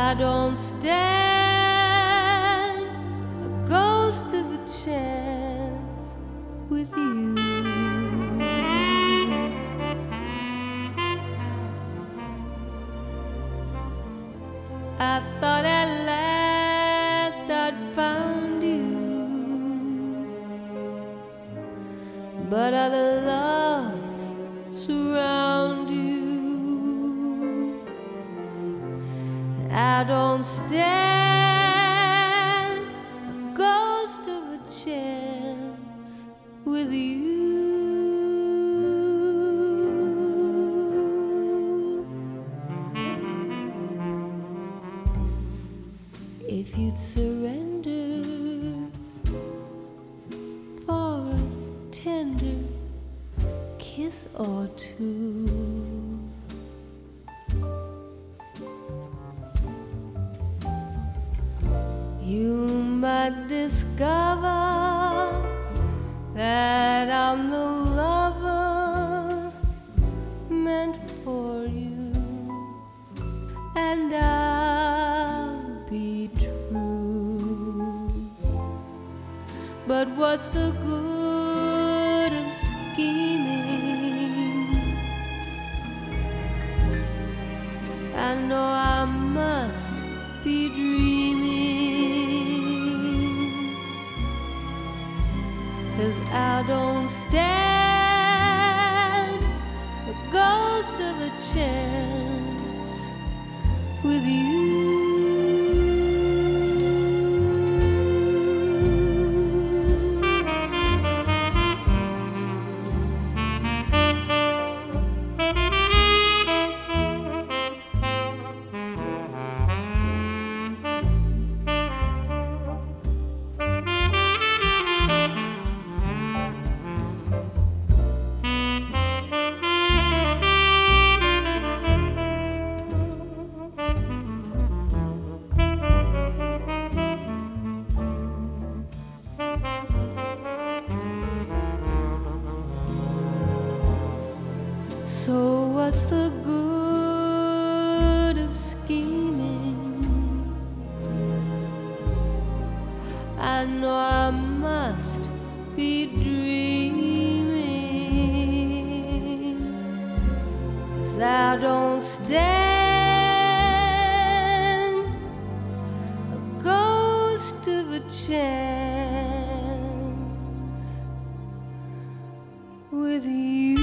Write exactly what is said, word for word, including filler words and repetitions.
I don't stand a ghost of a chance with you. I thought at last I'd found you, but other loves surround you. I don't stand a ghost of a chance with you. If you'd surrender for a tender kiss or two, you might discover that I'm the lover meant for you, and I'll be true. But what's the good of scheming? I know I must be dreaming, 'cause I don't stand a ghost of a chance with you. So what's the good of scheming? I know I must be dreaming, 'cause I don't stand a ghost of a chance with you.